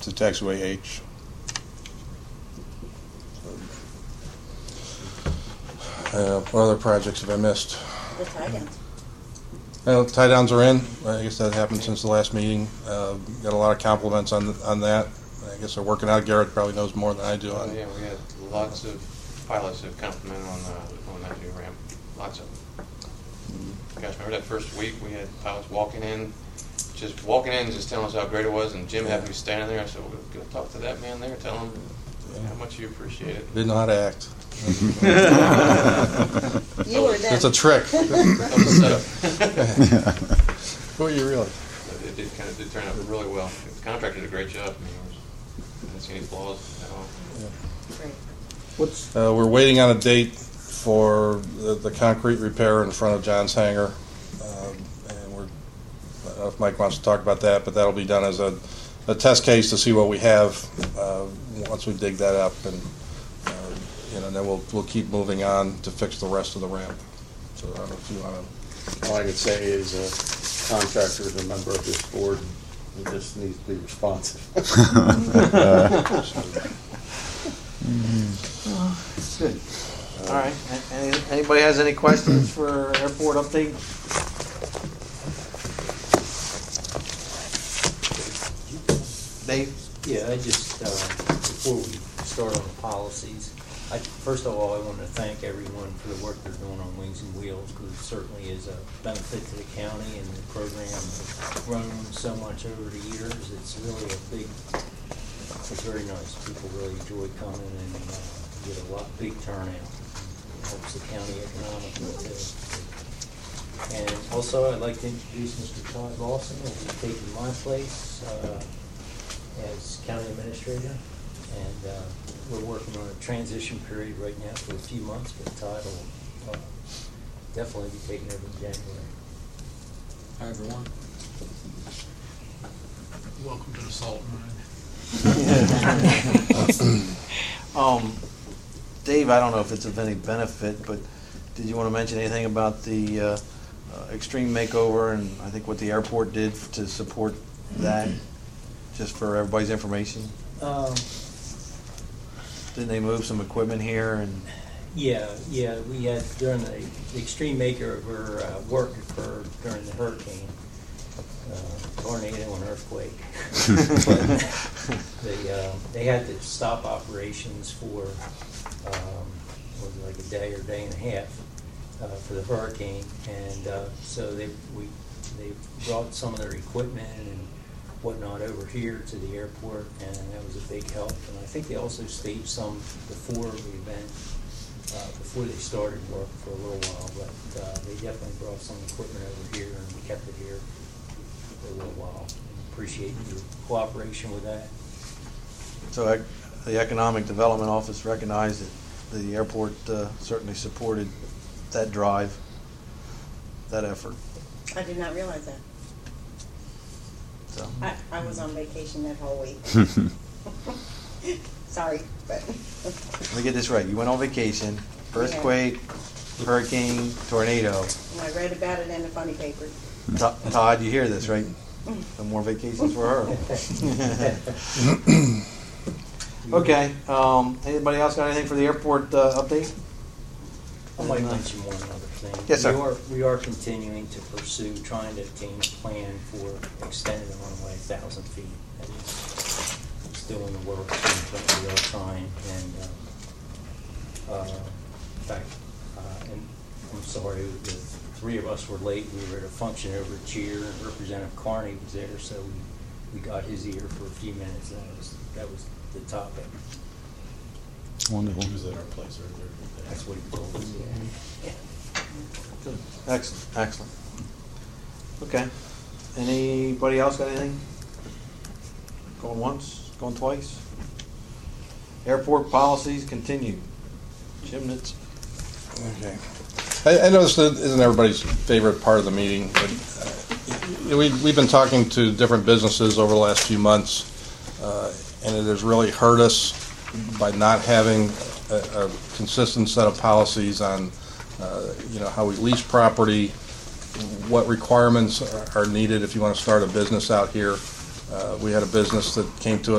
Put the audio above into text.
to taxiway H. What other projects have I missed? The tie downs. Well, tie downs are in. I guess that happened since the last meeting. Got a lot of compliments on that. I guess they're working out. Garrett probably knows more than I do on. Yeah, we had lots of pilots that complimented on that new ramp. Lots of them. Gosh, remember that first week we had pilots walking in, just telling us how great it was, and Jim had me standing there. I said, "Well, go talk to that man there. Tell him how much you appreciate it." Didn't know how to act. You were there. It's a trick. Who are you really? It did turn out really well. The contractor did a great job. I didn't see any flaws at all. Great. We're waiting on a date for the concrete repair in front of John's hangar, and I don't know if Mike wants to talk about that, but that'll be done as a test case to see what we have once we dig that up, and then we'll keep moving on to fix the rest of the ramp. So I don't know if you want to. All I can say is a contractor is a member of this board. He just needs to be responsive. Good. All right. Anybody has any questions for airport update? Dave? Yeah, I just, before we start on the policies, first of all, I want to thank everyone for the work they're doing on Wings and Wheels, because it certainly is a benefit to the county, and the program has grown so much over the years. It's really it's very nice. People really enjoy coming, and get a big turnout. It helps the county economically too. And also, I'd like to introduce Mr. Todd Lawson, who's taking my place as county administrator, and we're working on a transition period right now for a few months, but Todd will definitely be taking over in January. Hi, everyone. Welcome to the Salt Mine. Dave, I don't know if it's of any benefit, but did you want to mention anything about the extreme makeover and I think what the airport did to support that, just for everybody's information? Didn't they move some equipment here? And Yeah, we had during the extreme makeover work occurred during the hurricane, tornado and earthquake. But they had to stop operations for like a day or day and a half for the hurricane, and so they brought some of their equipment and whatnot over here to the airport, and that was a big help. And I think they also staged some before the event, before they started work for a little while, but they definitely brought some equipment over here, and we kept it here for a little while. Appreciate your cooperation with that. so the Economic Development Office recognized that the airport certainly supported that drive, that effort. I did not realize that. So. I was on vacation that whole week. Sorry, but. Let me get this right. You went on vacation, earthquake, hurricane, tornado. And I read about it in the funny paper. Todd, you hear this, right? No more vacations for her. Okay. Anybody else got anything for the airport update? I might mention one other thing. Yes, sir. We are continuing to pursue trying to obtain a plan for extending the runway 1,000 feet. That is still in the works, but we are trying. And in fact, and I'm sorry, the three of us were late. We were at a function over at Cheer, and Representative Carney was there, so we got his ear for a few minutes. And that was the topic. Wonderful. She was at our place earlier today. That's what he told us. Yeah. Good. Excellent. Okay. Anybody else got anything? Going once? Going twice? Airport policies continue. Jim Nitz. Okay. I know this isn't everybody's favorite part of the meeting, but we've been talking to different businesses over the last few months, and it has really hurt us by not having a consistent set of policies on, how we lease property, what requirements are needed if you want to start a business out here. We had a business that came to us